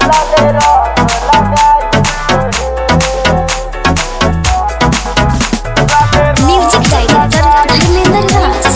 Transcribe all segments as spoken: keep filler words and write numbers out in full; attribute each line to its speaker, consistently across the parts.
Speaker 1: Music director Dharmendra राज।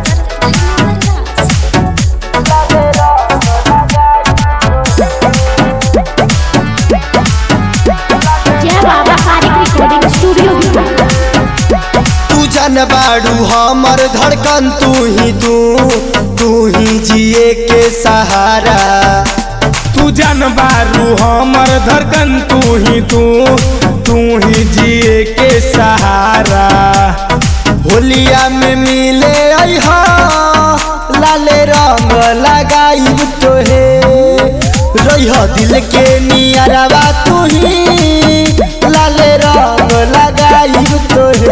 Speaker 1: जय बाबा kharik recording studio
Speaker 2: तू जान बाड़ू हमर धड़कन तू ही तू तू ही जिए के सहारा।
Speaker 3: तू जान बारू हमर धड़कन तू ही तू तू ही जिए के सहारा।
Speaker 2: होलिया में मिले अइहा लाले रंग लगाइब तोहे रहिया दिल के नियरवा तू ही लाले रंग लगाइब तोहे।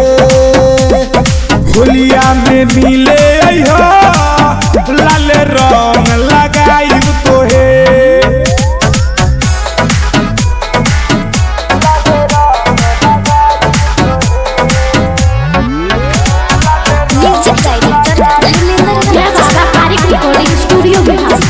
Speaker 3: होलिया में मिले अइहा लाल रंग लगाइब तोहे।
Speaker 1: म्यूजिक डायरेक्टर धर्मेंद्र जय बाबा खारिक रिकॉर्डिंग स्टूडियो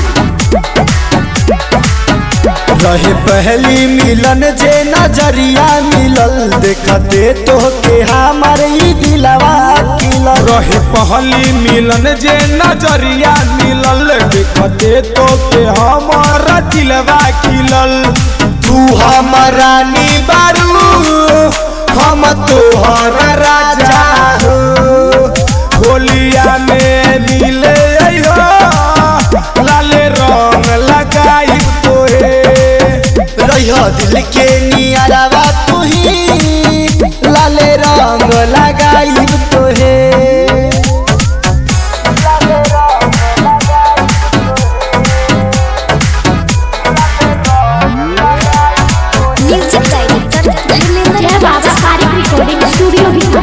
Speaker 2: रहे पहली मिलन जे नजरिया मिलल देखते तो के हमार ई दिलवा खिलल।
Speaker 3: रहे पहली मिलन जे नजरिया मिलल देखते तो के हमारा दिलवा खिलल।
Speaker 2: तू हमर रानी बारू हम तोहर राजा हो।
Speaker 3: होलिया में मिले अइहा लाल रंग लगाइब तोहे।
Speaker 2: रहिया दिल के नियरवा तू ही लाले रंग लगाइब तोहे।
Speaker 1: म्यूजिक डायरेक्टर धर्मेंद्र जय बाबा खारिक रिकॉर्डिंग स्टूडियो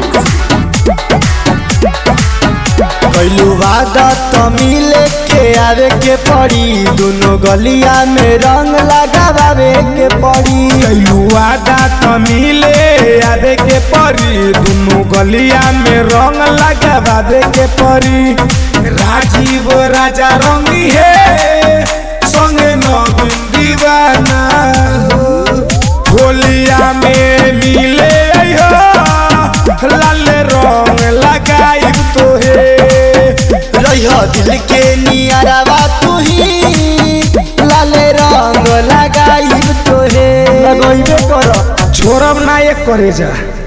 Speaker 2: कैलू वादा तो मिले के आवे के पड़ी दोनों गलिया में रंग लगावे के पड़ी।
Speaker 3: कैलू वादा त मिले आवे के परी दुनू गलिया में रंग लगावे के परी। राजीव राजा रंगी है संगे नवीन दीवाना। होलिया में मिले अइहा लाल रंग लगाइब तोहे।
Speaker 2: रहिया दिल के नियरवा तू ही लाले रंग लगाइब तोहे। लगइबे कर
Speaker 3: छोड़ब ना एक करे जा।